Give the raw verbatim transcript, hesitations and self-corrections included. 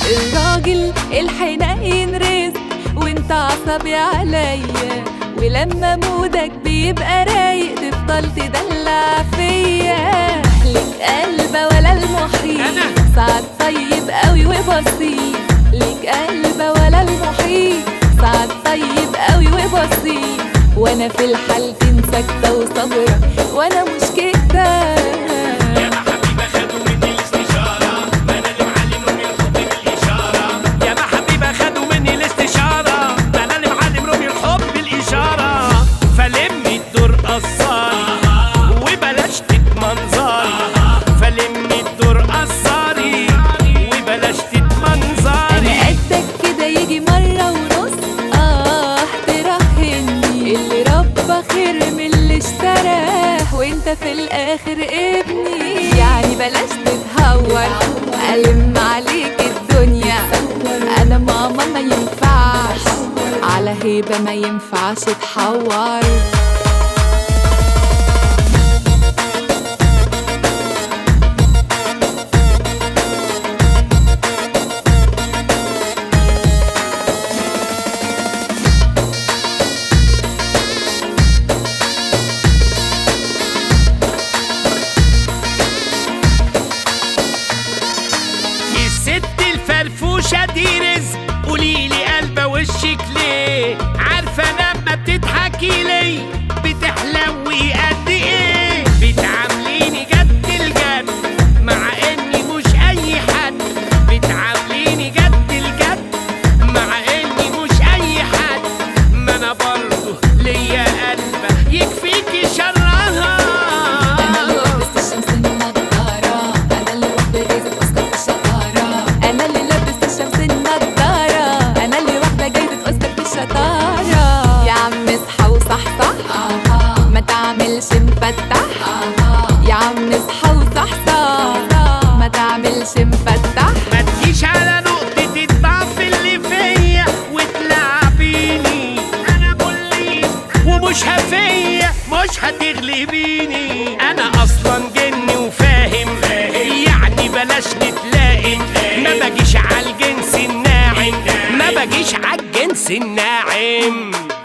الراجل الحنين رزق وانت عصبي عليا، ولما مودك بيبقى رايق تفضل تدلع فيا. ليك قلبة ولا المحيط، سعد طيب قوي وبسيط. ليك قلبة ولا المحيط، سعد طيب قوي وبسيط. وانا في الحالتين ساكتة وصبرة وانا مش كده. خير من اللي اشتراه وانت في الاخر ابني. يعني بلاش تتهور ألم عليك الدنيا. انا ماما ما ينفعش على هيبة ما ينفعش تحور. الفرفوشة دي رزق، قوليلي قلبة وشك ليه؟ عارفة لما بتضحكي لي بتحلوي قد ايه؟ بتعامليني جد الجد مع اني مش اي حد. بتعامليني جد الجد مع اني مش اي حد. ما انا برضه ليا قلبة يكفيكي شرها. انا اللي لبست الشمس النضارة، انا اللي واخدة جايزة اوسكار في الشطارة. انا اللي لبست الشمس النضارة، انا اللي واخدة جايزة اوسكار في الشطارة. يا عم اصحى وصحصح ما تعملش مفتح. يا عم اصحى وصحصح ما تعملش مفتح. ما تجيش على نقطة الضعف اللي فيا وتلعبيني. انا بوليس ومش هفية مش هتغلبيني. انا اصلا جني وفاهم يعني بلاش نتلاقي. ما بجيش عالجنس الناعم ما بجيش عالجنس الناعم.